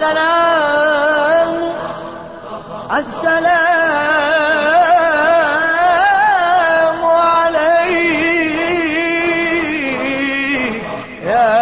السلام السلام عليك يا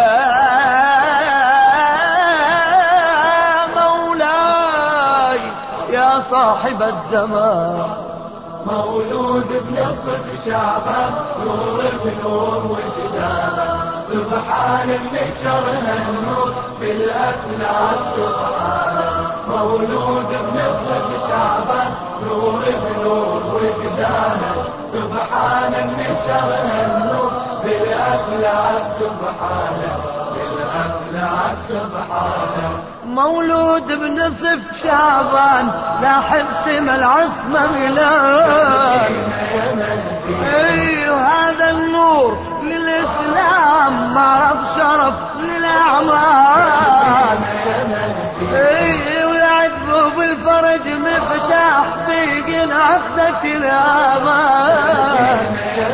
مولاي يا صاحب الزمان. مولود بنصف شعبان نور بنور وجدانه، سبحان النشر هالنور بالأفلاك سبحانه. مولود بنصف شعبان نور بنور وجدانه، سبحان النشر هالنور بالأفلاك سبحانه، بالأفلاك سبحانه. مولود بنصف شعبان لاحب سما العصمة ميلاد. هذا النور للإسلام معرف شرف للأعمال. ويعذبوا بالفرج مفتاح في قناخدة الأمان.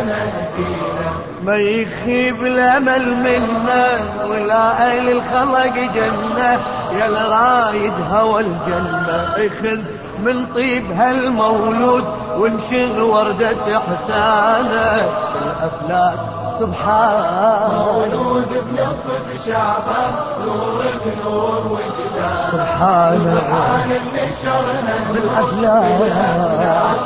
ما يخيب الأمل منا ولا أهل الخلق جنة، يا الرايد هوى الجنة اخذ من طيب هالمولود وانشر وردة إحسانه في الأفلاك سبحان. مولود بنصف شعبان نور بنور وجدان، سبحانه سبحان النشر بالأفلاك.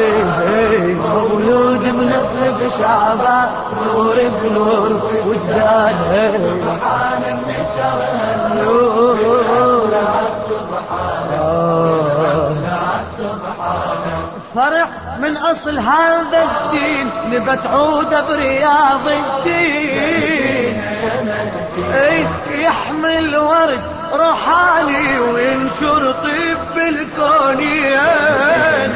مولود بنصف شعبان نور بنور وجدانه، سبحان النشر بالأفلاك سبحانه، بالأفلاك سبحانه. فرح من أصل هذا الدين نبت عودة برياض الدين. يحمل ورد روحاني وينشر طيب بالكونين.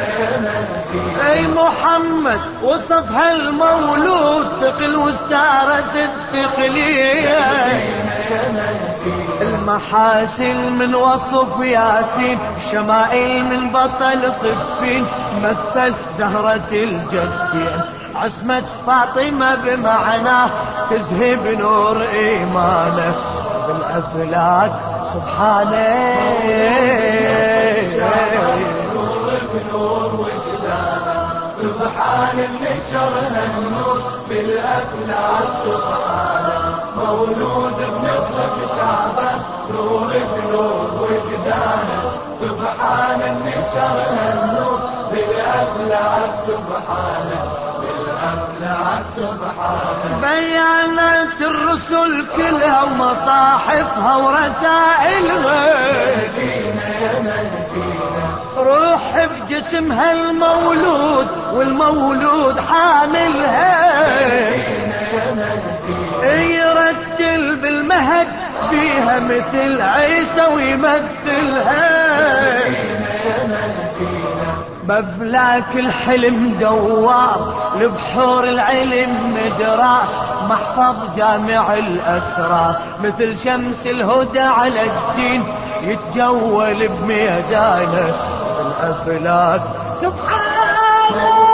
محمد وصف هالمولود ثقل واستارت الثقلين. المحاسن من وصف ياسين، الشمائل من بطل صفين، مثل زهرة الجدين عصمة فاطمة بمعناه تزهب نور إيمانه بالأفلاك سبحانه. نور بنور وجدانه، سبحان النشر هالنور بالأفلاك سبحانه. مولود بنصف شعبان نور بنور وجدانه، سبحان النشر هالنور بالأفلاك سبحانه، بالأفلاك سبحانه. بيانات الرسل كلها ومصاحفها ورسائلها، روح بجسمها المولود والمولود حاملها. يرتل بالمهد فيها مثل عيسى ويمثلها. بفلاك الحلم دوار لبحور العلم مدرار، محفظ جامع الأسرار مثل شمس الهدى على الدين يتجول بميدانه بالأفلاك سبحانه.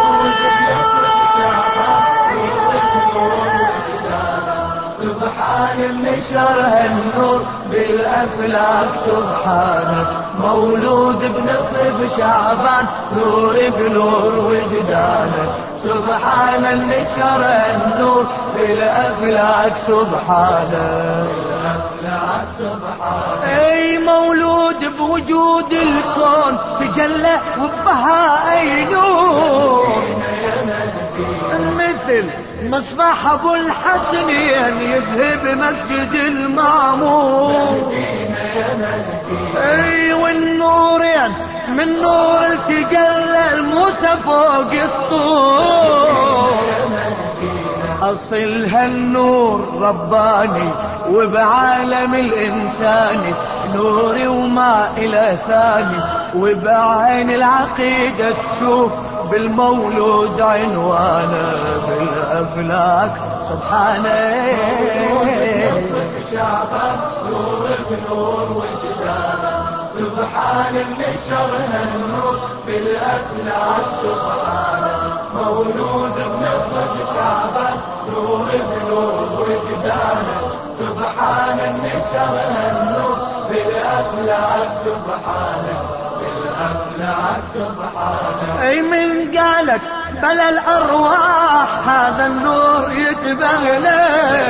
سبحان النشر هالنور بالأفلاك سبحانه. مولود بنصف شعبان نور بنور وجدانه، سبحان النشر النور بالأفلاك سبحانه، بالأفلاك سبحانه. مولود بوجود الكون تجلى وبها أي نور، مثل مصباح ابو الحسنين يذهب مسجد المعمور. والنورين من نور تجلى الموسى فوق الطور. اصل هالنور رباني وبعالم الانساني نوري وما الى ثاني، وبعين العقيدة تشوف بالمولود عنوانه بالأفلاك سبحانه. شعبان نور بنور وجدانه، سبحان النشر هالنور بالأفلاك سبحانه. مولود بنصف شعبان نور بنور وجدانه، سبحان النشر هالنور بالأفلاك سبحانه، بالأفلاك سبحانه. اي من قالك بلا الارواح هذا النور يتبغلي،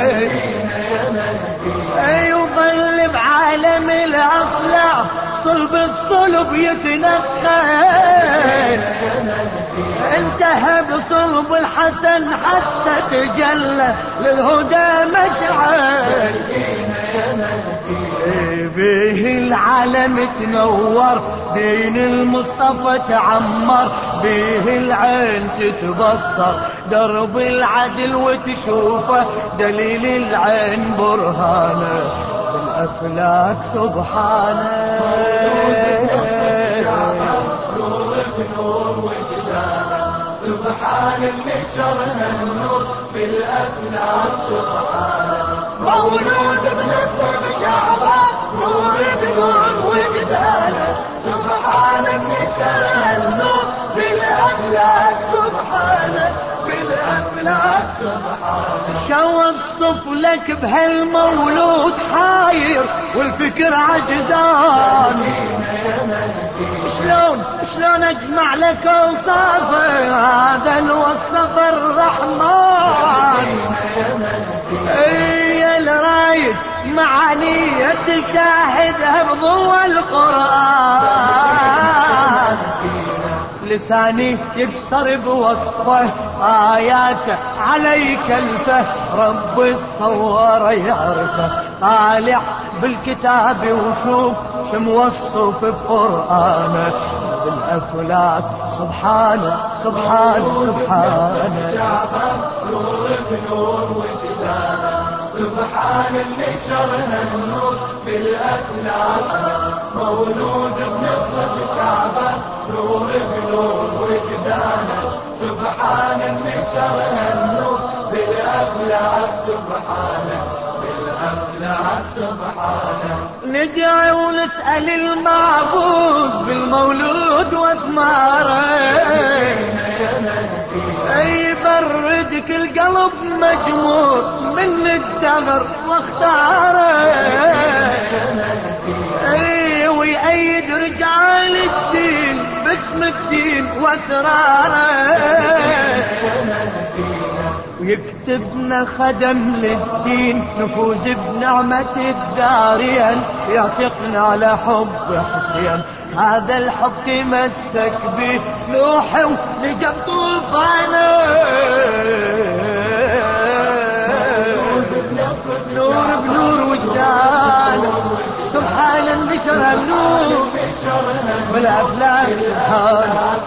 اي وظل بعالم الاصلاح صلب الصلب يتنقى، انتهى بصلب الحسن حتى تجلى للهدى مشعل، به العالم تنور، دين المصطفى تعمر، به العين تتبصر درب العدل وتشوفه، دليل العين برهانه بالأفلاك سبحانه. نور بنور وجدانه، سبحان اللي شرها النور بالأفلاك سبحانه. مولود بنصر شعبه، نور بنور وجدانه، سبحان اللي شرها النور بالأفلاك سبحانه، بالأفلاك سبحانه. شو الصف لك بهالمولود حاير والفكر عجزان، شلون اجمع لك اوصافه هذا الوصف الرحمن، اي الرايد معاني تشاهدها بضوء القرآن، لساني يكسر بوصفه آياته عليك الفه، رب الصور يعرفه طالع بالكتاب وشوف شموصف بقرآنه بالأفلاك سبحانه سبحانه سبحانه. نور بنور وجدانه، سبحان اللي شرها النور بالأفلاك. مولود بنصف شعبه، نور بنور وجدانه، سبحان اللي شرها النور بالأفلاك سبحانه، بالأفلاك سبحانه. ندعي ونسأل المعبود بالمولود واثماره، اي بردك القلب مجمور من الدهر واختاره، اي ويأيد رجال الدين باسم الدين واسراره، ويكتبنا خدم للدين نفوز بنعمة الدارين، يعتقنا على حب حسين هذا الحب تمسك به نوح ونجم طوفانه، نور بنور وجدانه، سبحان النشر النور بالأفلاك سبحانه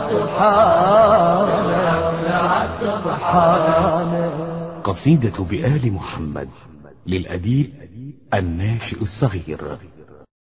سبحانه. قصيدة بآل محمد للأديب الناشئ الصغير.